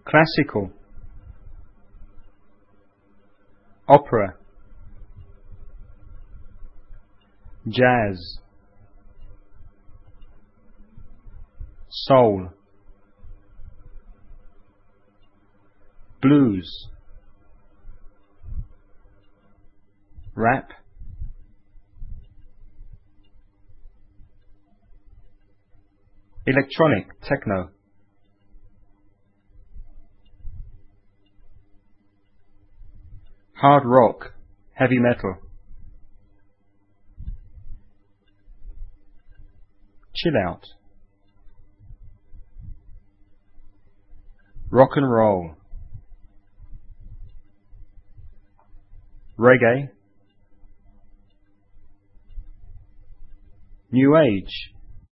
classical, opera, jazz, soul, blues, rap, electronic, techno, hard rock, heavy metal, chill out, rock and roll, reggae, new age,